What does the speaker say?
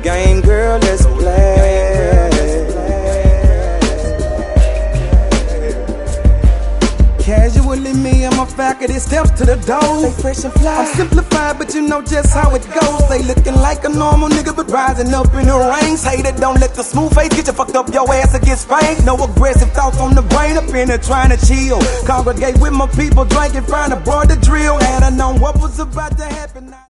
game, girl, let's play. Casually, me and my faculty steps to the door. Stay fresh and fly. I'm simplified, but you know just how it goes. They looking like a normal nigga, but rising up in the ranks. Hater, don't let the smooth face get you fucked up. Your ass will get spanked. No aggressive thoughts on the brain. Up in there trying to chill. Congregate with my people, drinking, find a broad to drill. Had I known what was about to happen.